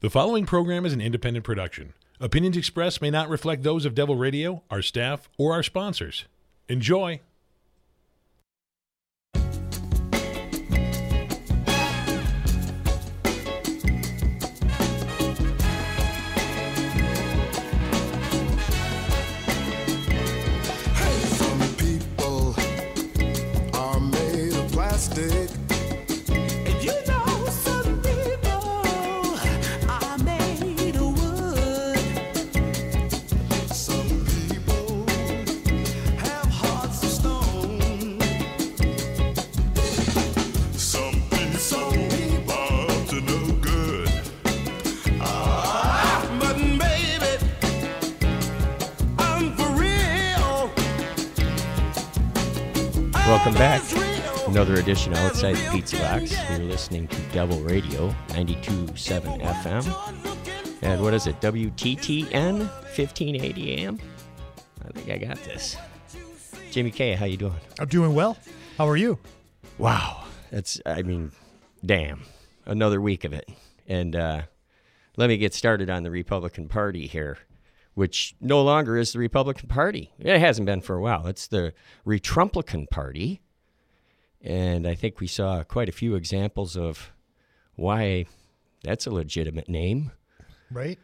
The following program is an independent production. Opinions expressed may not reflect those of Devil Radio, our staff, or our sponsors. Enjoy! Welcome back. Another edition Outside the Pizza Box. You're listening to Devil Radio, 92.7 FM. And what is it, WTTN, 1580 AM? I think I got this. Jimmy K, how you doing? I'm doing well. How are you? Wow. Damn. Another week of it. And let me get started on the Republican Party here, which no longer is the Republican Party. It hasn't been for a while. It's the Retrumplican Party. And I think we saw quite a few examples of why that's a legitimate name. Right?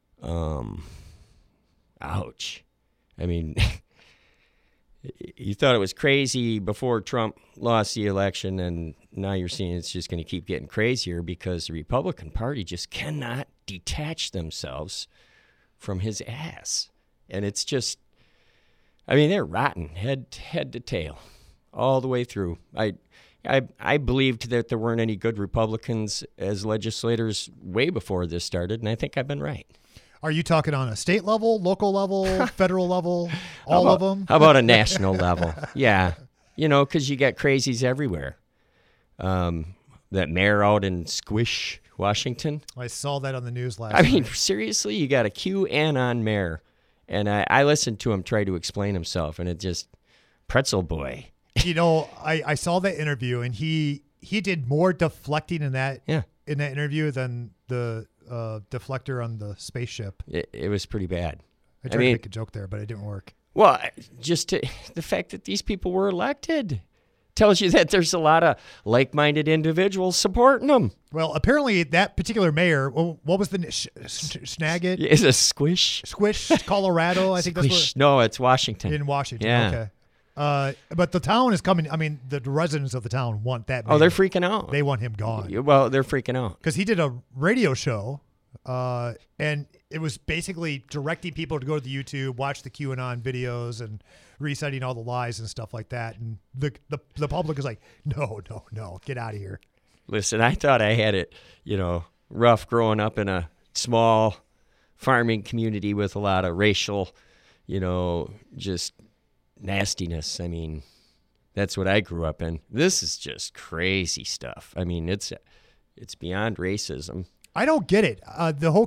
Ouch. I mean, you thought it was crazy before Trump lost the election, and now you're seeing it's just going to keep getting crazier because the Republican Party just cannot detach themselves from his ass. And it's just, I mean, they're rotten head to tail all the way through. I believed that there weren't any good Republicans as legislators way before this started, and I think I've been right. Are you talking on a state level, local level, federal level, all of them? How about a national level? Yeah. You know, because you got crazies everywhere. That mayor out in Squish, Washington. I saw that on the news last night. I mean, seriously, you got a QAnon mayor. And I listened to him try to explain himself, and it just, pretzel boy. You know, I saw that interview, and he did more deflecting in that interview than the deflector on the spaceship. It was pretty bad. I tried to make a joke there, but it didn't work. Well, the fact that these people were elected tells you that there's a lot of like-minded individuals supporting them. Well, apparently that particular mayor, what was the Snagit? Is it Squish, Colorado? I think that's what. No, it's Washington. In Washington, yeah. Okay. But the town is coming. I mean, the residents of the town want that mayor. Oh, they're freaking out. They want him gone. Well, they're freaking out. Because he did a radio show, and it was basically directing people to go to the YouTube, watch the QAnon videos, and reciting all the lies and stuff like that. And the public is like, no, get out of here. Listen, I thought I had it, rough growing up in small farming community with a lot of racial, just nastiness. I mean, that's what I grew up in. This is just crazy stuff. I mean, it's beyond racism. I don't get it. The whole,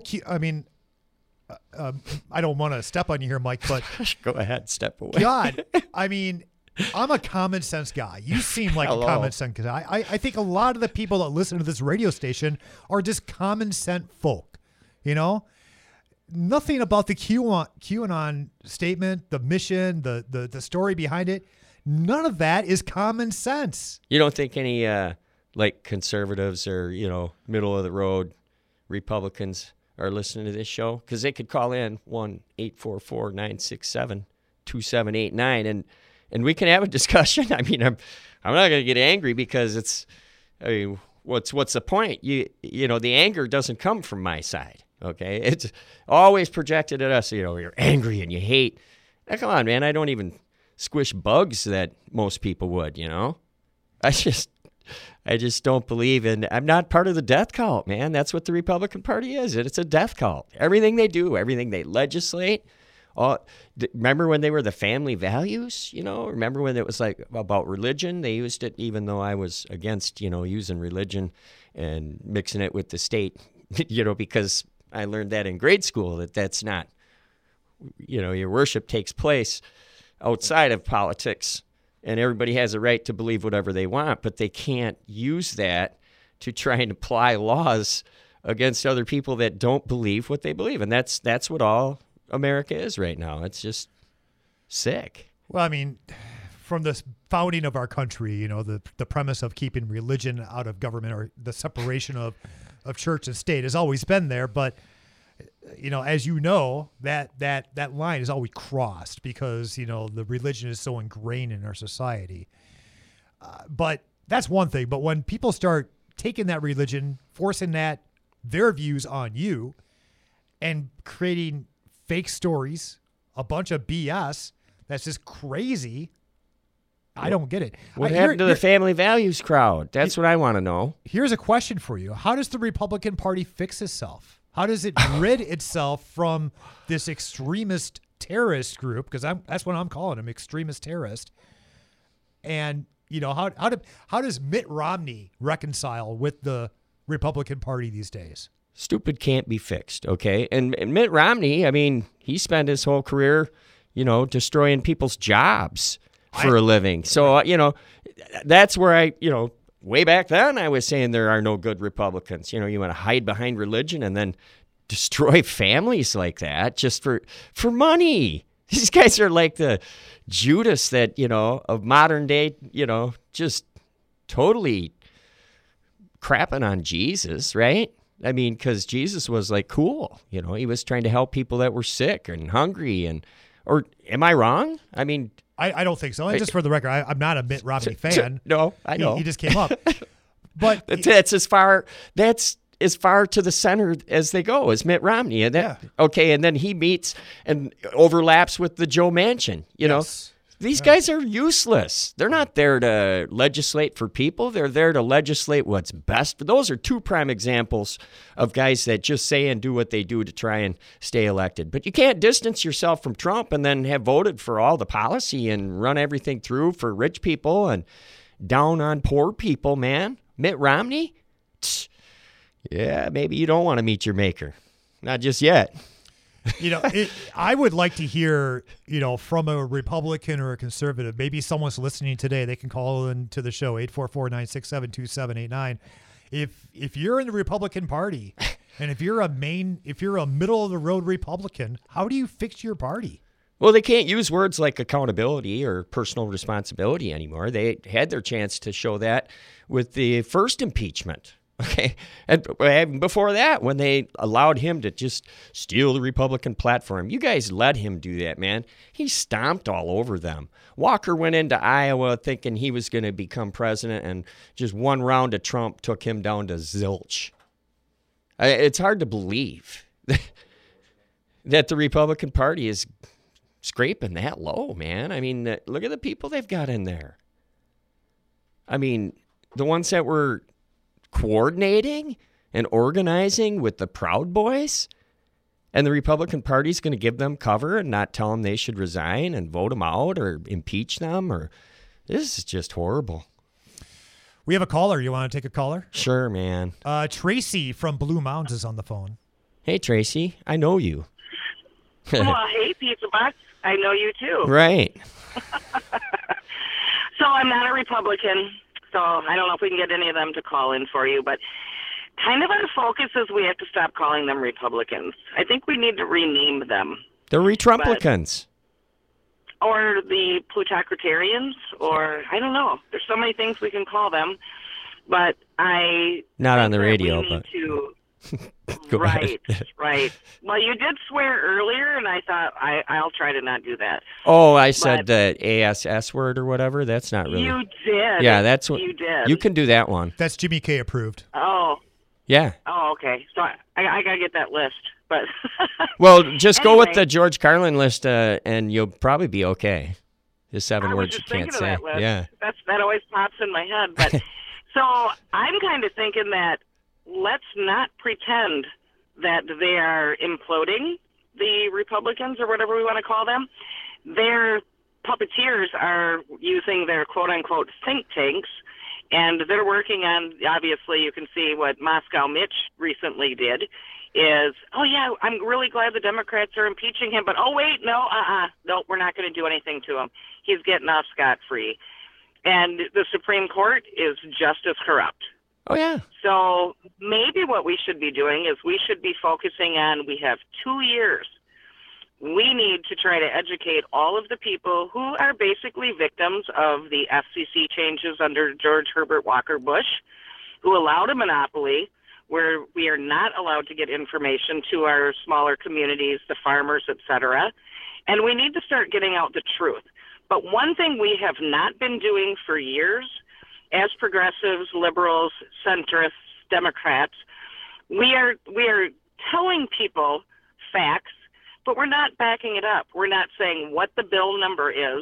I don't want to step on you here, Mike, but go ahead, step away. God, I mean, I'm a common sense guy. You seem like a common sense guy. I think a lot of the people that listen to this radio station are just common sense folk, Nothing about the QAnon statement, the mission, the story behind it, none of that is common sense. You don't think any conservatives or, middle of the road Republicans are listening to this show? Because they could call in 1-844-967-2789 and we can have a discussion. I mean, I'm not going to get angry because what's the point? The anger doesn't come from my side. Okay, it's always projected at us. You're angry and you hate. Now, come on, man. I don't even squish bugs that most people would. I just don't believe in. I'm not part of the death cult, man. That's what the Republican Party is. It's a death cult. Everything they do, everything they legislate. Remember when they were the family values? Remember when it was like about religion? They used it, even though I was against using religion and mixing it with the state. Because I learned that in grade school, that's not, your worship takes place outside of politics, and everybody has a right to believe whatever they want, but they can't use that to try and apply laws against other people that don't believe what they believe. And that's what all America is right now. It's just sick. Well, I mean, from the founding of our country, you know, the premise of keeping religion out of government, or the separation of church and state, has always been there. But, you know, as you know, that line is always crossed because, you know, the religion is so ingrained in our society. But that's one thing. But when people start taking that religion, forcing their views on you, and creating fake stories, a bunch of BS that's just crazy, I don't get it. What happened to the family values crowd? That's what I want to know. Here's a question for you. How does the Republican Party fix itself? How does it rid itself from this extremist terrorist group? Because that's what I'm calling them, extremist terrorist. And, you know, how does Mitt Romney reconcile with the Republican Party these days? Stupid can't be fixed, okay? And Mitt Romney, I mean, he spent his whole career, you know, destroying people's jobs for a living. So, you know, that's where way back then I was saying there are no good Republicans. You know, you want to hide behind religion and then destroy families like that just for money. These guys are like the Judas that, you know, of modern day, you know, just totally crapping on Jesus, right? I mean, because Jesus was like cool, you know, he was trying to help people that were sick and hungry or am I wrong? I mean, I don't think so. And just for the record, I'm not a Mitt Romney fan. No, I know. He just came up. But that's as far to the center as they go, is Mitt Romney. And okay, and then he meets and overlaps with the Joe Manchin, you know. These guys are useless. They're not there to legislate for people. They're there to legislate what's best. But those are two prime examples of guys that just say and do what they do to try and stay elected. But you can't distance yourself from Trump and then have voted for all the policy and run everything through for rich people and down on poor people, man. Mitt Romney? Yeah, maybe you don't want to meet your maker. Not just yet. You know, I would like to hear, you know, from a Republican or a conservative. Maybe someone's listening today. They can call into the show, 844-967-2789. If you're in the Republican Party and if you're a middle of the road Republican, how do you fix your party? Well, they can't use words like accountability or personal responsibility anymore. They had their chance to show that with the first impeachment. Okay. And before that, when they allowed him to just steal the Republican platform, you guys let him do that, man. He stomped all over them. Walker went into Iowa thinking he was going to become president, and just one round of Trump took him down to zilch. It's hard to believe that the Republican Party is scraping that low, man. I mean, look at the people they've got in there. I mean, the ones that were coordinating and organizing with the Proud Boys, and the Republican Party's going to give them cover and not tell them they should resign and vote them out or impeach them. Or this is just horrible. We have a caller. You want to take a caller? Sure, man. Tracy from Blue Mounds is on the phone. Hey, Tracy. I know you. Well, hey, Pizza Box. I know you too. Right. So I'm not a Republican. So I don't know if we can get any of them to call in for you, but kind of our focus is we have to stop calling them Republicans. I think we need to rename them. The Retrumplicans. Or the Plutocratarians, or I don't know. There's so many things we can call them, but not on the radio, but right. Well, you did swear earlier, and I thought I'll try to not do that. Oh, I said the ASS word or whatever. That's not really. You did. Yeah, that's what you did. You can do that one. That's Jimmy K approved. Oh. Yeah. Oh, okay. So I gotta get that list, but. Well, just go with the George Carlin list, and you'll probably be okay. The 7 words you can't say. That list. Yeah. That always pops in my head, but so I'm kind of thinking that let's not pretend that they are imploding, the Republicans or whatever we want to call them. Their puppeteers are using their quote-unquote think tanks, and they're working on, obviously, you can see what Moscow Mitch recently did is, oh, yeah, I'm really glad the Democrats are impeaching him, but, oh, wait, no, we're not going to do anything to him. He's getting off scot-free. And the Supreme Court is just as corrupt. Oh, yeah. So maybe what we should be doing is we should be focusing on, we have 2 years. We need to try to educate all of the people who are basically victims of the FCC changes under George Herbert Walker Bush, who allowed a monopoly where we are not allowed to get information to our smaller communities, the farmers, et cetera. And we need to start getting out the truth. But one thing we have not been doing for years, as progressives, liberals, centrists, Democrats, we are telling people facts, but we're not backing it up. We're not saying what the bill number is,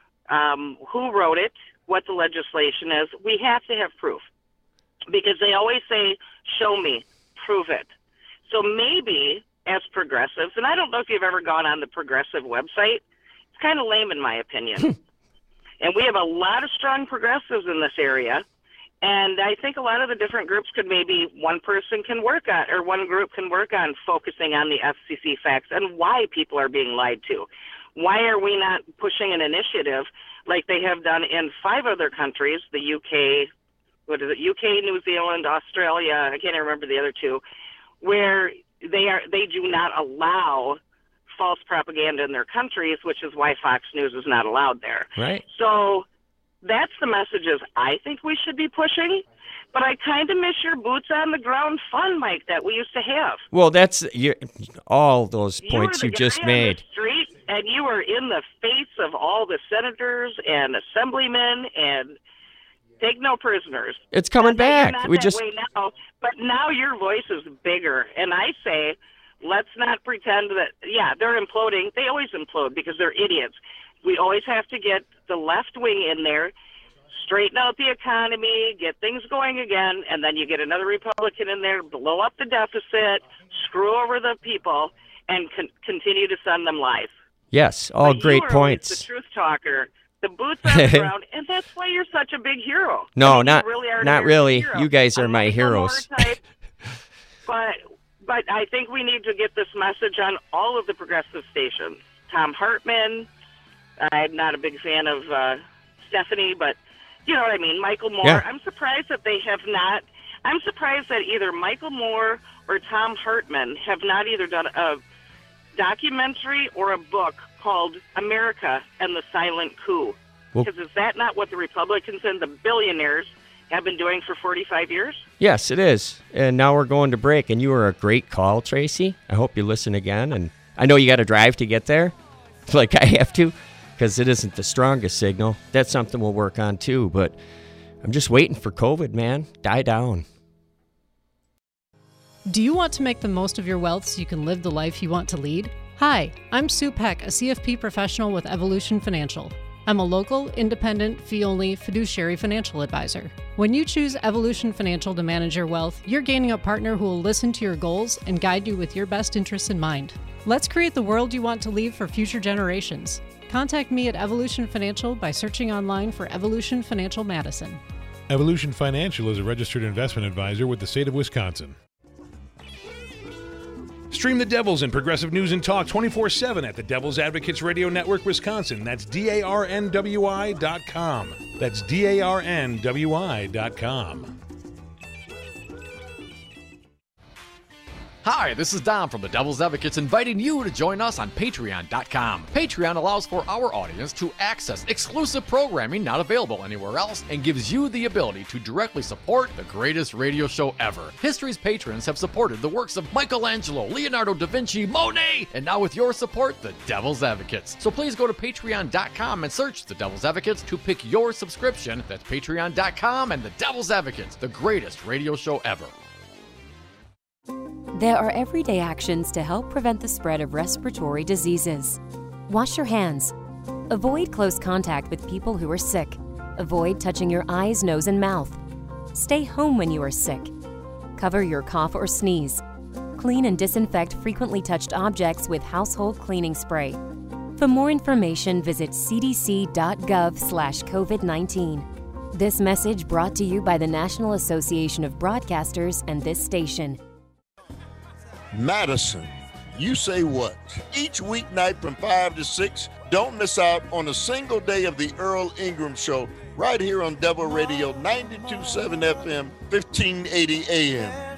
who wrote it, what the legislation is. We have to have proof, because they always say, show me, prove it. So maybe as progressives, and I don't know if you've ever gone on the Progressive website, it's kind of lame in my opinion. And we have a lot of strong progressives in this area. And I think a lot of the different groups could maybe one person can work on, or one group can work on focusing on the FCC facts and why people are being lied to. Why are we not pushing an initiative like they have done in 5 other countries, the UK, UK, New Zealand, Australia, I can't even remember the other 2, where they do not allow false propaganda in their countries, which is why Fox News is not allowed there. Right. So that's the messages I think we should be pushing. But I kind of miss your boots on the ground fun, Mike, that we used to have. Well, that's all those points you just made. You were the guy on the street, and you were in the face of all the senators and assemblymen, and take no prisoners. It's coming back. Way now, but now your voice is bigger, and I say, let's not pretend that, yeah, they're imploding. They always implode because they're idiots. We always have to get the left wing in there, straighten out the economy, get things going again, and then you get another Republican in there, blow up the deficit, screw over the people, and continue to send them lies. Yes, all but great you are points. The truth talker, the boots on the ground, and that's why you're such a big hero. No, I mean, not you really are not an really. hero. You guys are I'm my Michael heroes. Moore type, but I think we need to get this message on all of the progressive stations. Tom Hartman, I'm not a big fan of Stephanie, but you know what I mean, Michael Moore. Yeah. I'm surprised that they have not. I'm surprised that either Michael Moore or Tom Hartman have not either done a documentary or a book called America and the Silent Coup. Because is that not what the Republicans and the billionaires have been doing for 45 years? Yes, it is. And now we're going to break, and you were a great call, Tracy. I hope you listen again. And I know you got to drive to get there, like I have to, because it isn't the strongest signal. That's something we'll work on, too. But I'm just waiting for COVID, man. Die down. Do you want to make the most of your wealth so you can live the life you want to lead? Hi, I'm Sue Peck, a CFP professional with Evolution Financial. I'm a local, independent, fee-only fiduciary financial advisor. When you choose Evolution Financial to manage your wealth, you're gaining a partner who will listen to your goals and guide you with your best interests in mind. Let's create the world you want to leave for future generations. Contact me at Evolution Financial by searching online for Evolution Financial Madison. Evolution Financial is a registered investment advisor with the state of Wisconsin. Stream the Devils and Progressive News and Talk 24/7 at the Devil's Advocates Radio Network, Wisconsin. That's DARNWI.com. That's DARNWI.com. Hi, this is Dom from the Devil's Advocates inviting you to join us on Patreon.com. Patreon allows for our audience to access exclusive programming not available anywhere else and gives you the ability to directly support the greatest radio show ever. History's patrons have supported the works of Michelangelo, Leonardo da Vinci, Monet, and now with your support, the Devil's Advocates. So please go to Patreon.com and search the Devil's Advocates to pick your subscription. That's Patreon.com and the Devil's Advocates, the greatest radio show ever. There are everyday actions to help prevent the spread of respiratory diseases. Wash your hands. Avoid close contact with people who are sick. Avoid touching your eyes, nose, and mouth. Stay home when you are sick. Cover your cough or sneeze. Clean and disinfect frequently touched objects with household cleaning spray. For more information, visit cdc.gov/COVID-19. This message brought to you by the National Association of Broadcasters and this station. Madison, you say what? Each weeknight from 5 to 6, don't miss out on a single day of the Earl Ingram Show right here on Devil Radio 92.7 FM, 1580 AM.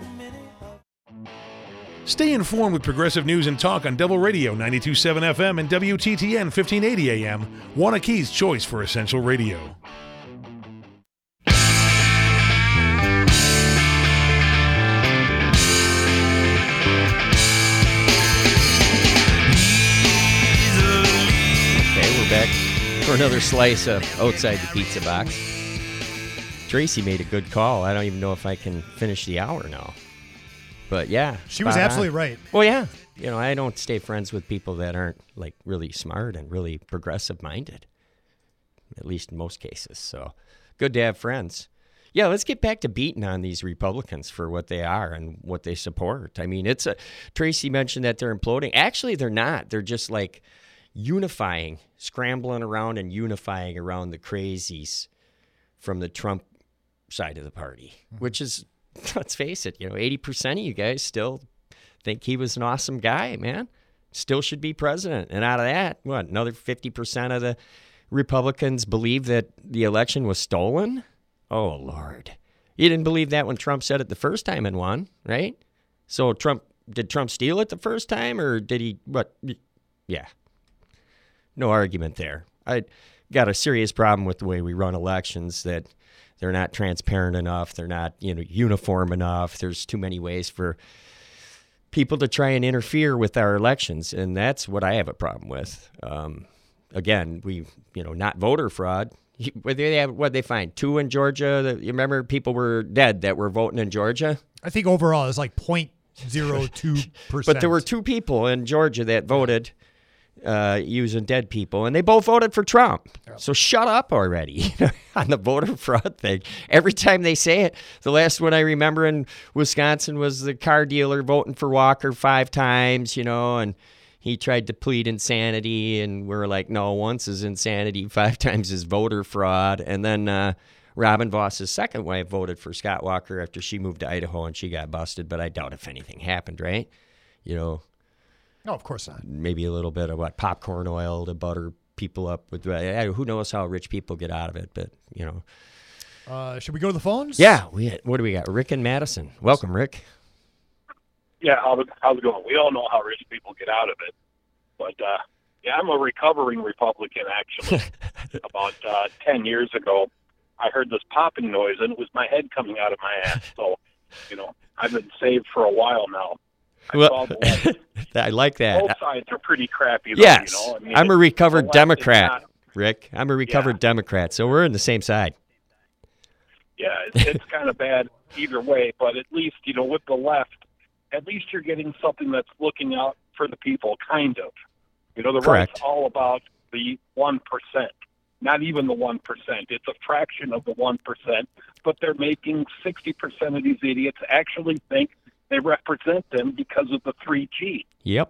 Stay informed with progressive news and talk on Devil Radio 92.7 FM and WTTN 1580 AM, Waunakee's choice for essential radio. Okay, we're back for another slice of Outside the Pizza Box. Tracy made a good call. I don't even know if I can finish the hour now. But yeah. She was absolutely right. Well, yeah. You know, I don't stay friends with people that aren't like really smart and really progressive minded, at least in most cases. So good to have friends. Yeah, let's get back to beating on these Republicans for what they are and what they support. I mean, Tracy mentioned that they're imploding. Actually, they're not. They're just like unifying, scrambling around and unifying around the crazies from the Trump side of the party, which is, let's face it, 80% of you guys still think he was an awesome guy, man. Still should be president. And out of that, another 50% of the Republicans believe that the election was stolen? Oh, Lord. You didn't believe that when Trump said it the first time and won, right? So did Trump steal it the first time, or did he, Yeah. No argument there. I got a serious problem with the way we run elections, that they're not transparent enough. They're not, uniform enough. There's too many ways for people to try and interfere with our elections, and that's what I have a problem with. Again, not voter fraud. What they find? 2 in Georgia. You remember people were dead that were voting in Georgia? I think overall it was like 0.02%. But there were 2 people in Georgia that voted using dead people, and they both voted for Trump. Yep. So shut up already on the voter fraud thing. Every time they say it, the last one I remember in Wisconsin was the car dealer voting for Walker 5 times, and he tried to plead insanity, and we're like, no, once is insanity, 5 times is voter fraud. And then Robin Voss's second wife voted for Scott Walker after she moved to Idaho and she got busted, but I doubt if anything happened, right? No, of course not. Maybe a little bit of popcorn oil to butter people up with. Who knows how rich people get out of it, but should we go to the phones? Yeah. What do we got? Rick and Madison. Welcome, Rick. Yeah, how's it going? We all know how rich people get out of it, but I'm a recovering Republican. Actually, about 10 years ago, I heard this popping noise, and it was my head coming out of my ass. So, I've been saved for a while now. I like that. Both sides are pretty crappy, though, Yes. I'm a recovered the left Democrat, Rick. I'm a recovered Democrat, so we're in the same side. Yeah, it's kind of bad either way, but at least, with the left, at least you're getting something that's looking out for the people, kind of. The Correct. right's all about the 1%. Not even the 1%. It's a fraction of the 1%, but they're making 60% of these idiots actually think they represent them because of the 3G. Yep.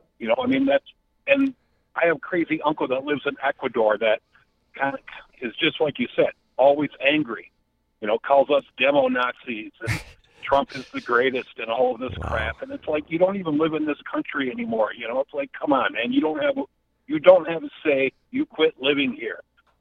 And I have a crazy uncle that lives in Ecuador that kind of is just like you said, always angry, calls us demo Nazis and Trump is the greatest and all of this crap. And it's like, you don't even live in this country anymore. It's like, come on, man, you don't have a say. You quit living here.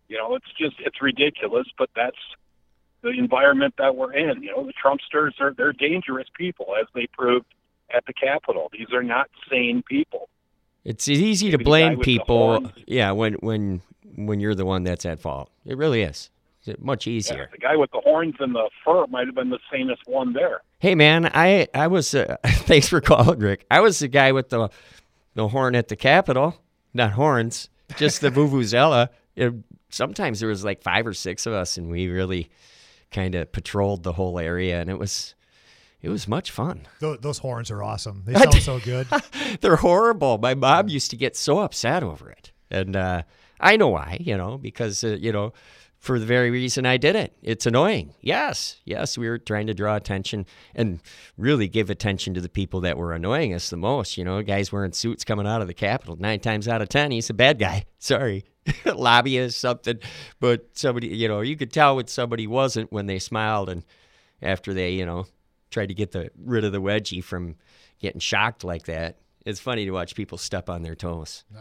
It's ridiculous, but that's the environment that we're in. The Trumpsters they're dangerous people, as they proved at the Capitol. These are not sane people. It's easy to blame people, when you're the one that's at fault. It really is. It's much easier. Yeah, the guy with the horns and the fur might have been the sanest one there. Hey, man, I was, thanks for calling, Rick. I was the guy with the horn at the Capitol. Not horns, just the vuvuzela. Sometimes there was like 5 or 6 of us, and we really kind of patrolled the whole area, and it was much fun. Those horns are awesome. They sound so good. They're horrible. My mom used to get so upset over it, and I know why. Because for the very reason I did it. It's annoying. Yes, we were trying to draw attention and really give attention to the people that were annoying us the most. Guys wearing suits coming out of the Capitol. 9 times out of 10, he's a bad guy. Sorry. Lobbyist, something. But somebody, you could tell when somebody wasn't when they smiled and after they, tried to get rid of the wedgie from getting shocked like that. It's funny to watch people step on their toes.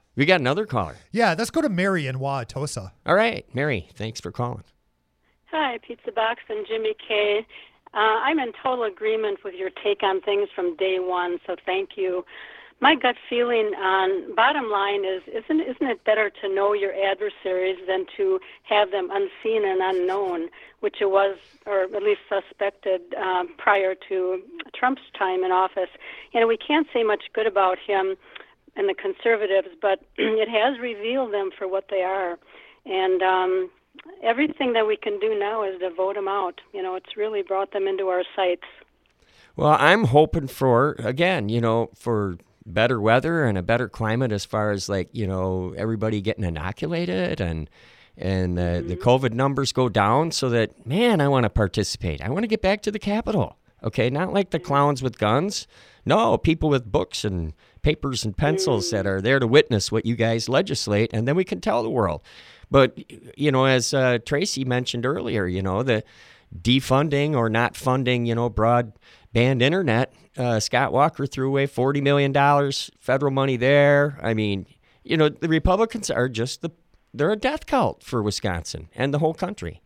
We got another caller. Yeah, let's go to Mary in Wauwatosa. All right, Mary, thanks for calling. Hi, Pizza Box and Jimmy K. I'm in total agreement with your take on things from day one, so thank you. My gut feeling on bottom line is, isn't it better to know your adversaries than to have them unseen and unknown, which it was, or at least suspected, prior to Trump's time in office? And we can't say much good about him and the conservatives, but it has revealed them for what they are. And everything that we can do now is to vote them out. You know, it's really brought them into our sights. Well, I'm hoping for, again, for better weather and a better climate as far as everybody getting inoculated and the COVID numbers go down so that, man, I want to participate. I want to get back to the Capitol. Okay, not like the clowns with guns. No, people with books and papers and pencils that are there to witness what you guys legislate, and then we can tell the world. But, as Tracy mentioned earlier, the defunding or not funding, broadband internet, Scott Walker threw away $40 million federal money there. I mean, the Republicans are they're a death cult for Wisconsin and the whole country.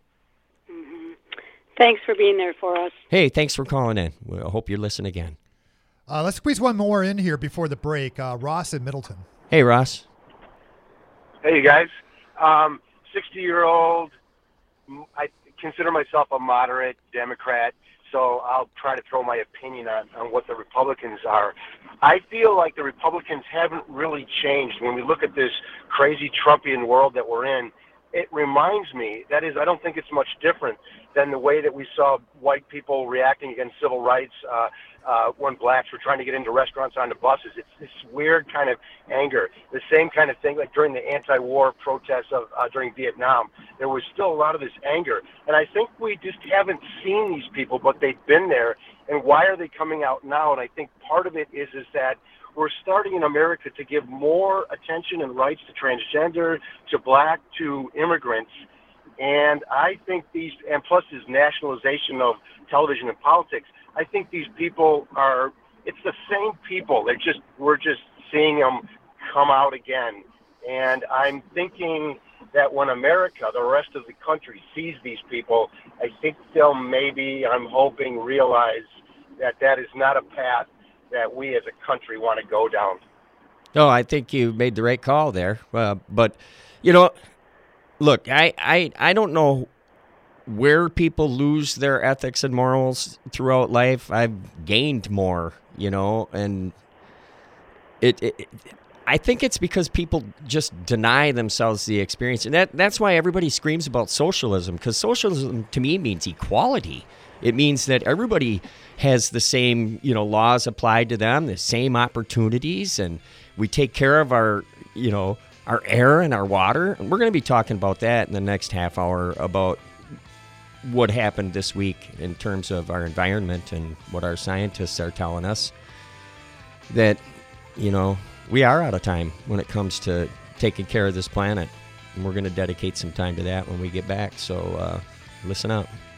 Thanks for being there for us. Hey, thanks for calling in. I hope you listen again. Let's squeeze one more in here before the break. Ross in Middleton. Hey, Ross. Hey, you guys. 60-year-old. I consider myself a moderate Democrat, so I'll try to throw my opinion on what the Republicans are. I feel like the Republicans haven't really changed. When we look at this crazy Trumpian world that we're in, it reminds me, that is, I don't think it's much different than the way that we saw white people reacting against civil rights when blacks were trying to get into restaurants, onto buses. It's this weird kind of anger. The same kind of thing like during the anti-war protests of during Vietnam. There was still a lot of this anger. And I think we just haven't seen these people, but they've been there. And why are they coming out now? And I think part of it is that we're starting in America to give more attention and rights to transgender, to black, to immigrants. And I think and plus this nationalization of television and politics, I think these people it's the same people. We're just seeing them come out again. And I'm thinking that when America, the rest of the country, sees these people, I think they'll maybe, I'm hoping, realize that is not a path that we as a country want to go down. No, I think you made the right call there. But, look, I don't know where people lose their ethics and morals throughout life. I've gained more, and I think it's because people just deny themselves the experience. And that's why everybody screams about socialism, because socialism to me means equality. It means that everybody has the same, laws applied to them, the same opportunities, and we take care of our air and our water. And we're going to be talking about that in the next half hour about what happened this week in terms of our environment and what our scientists are telling us, that, we are out of time when it comes to taking care of this planet. And we're going to dedicate some time to that when we get back. So listen up.